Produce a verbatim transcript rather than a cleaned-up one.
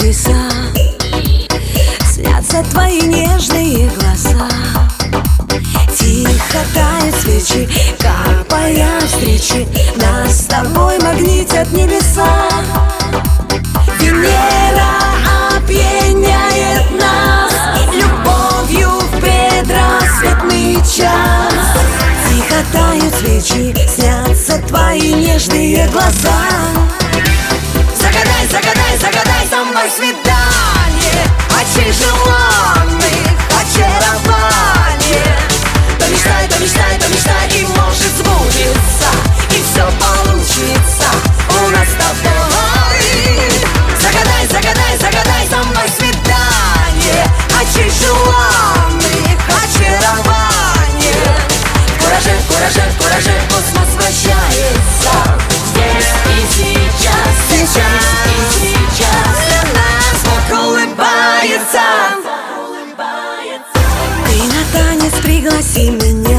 небеса, снятся твои нежные глаза. Тихо тают свечи, капая встречи, нас с тобой магнитят небеса. Венера опьяняет нас любовью в предрассветный час. Тихо тают свечи, снятся твои нежные глаза. Загадай, загадай, загадай со мной свидание, очей желанных очарование. Помечтай, помечтай, помечтай, и может сбудется, и все получится у нас с тобой. Загадай, загадай, загадай со мной свидание, очей желанных очарование. В кураже, в кураже, в кураже космос вращается. Здесь и сейчас, сейчас и сейчас для нас Бог улыбается. Ты на танец пригласи меня.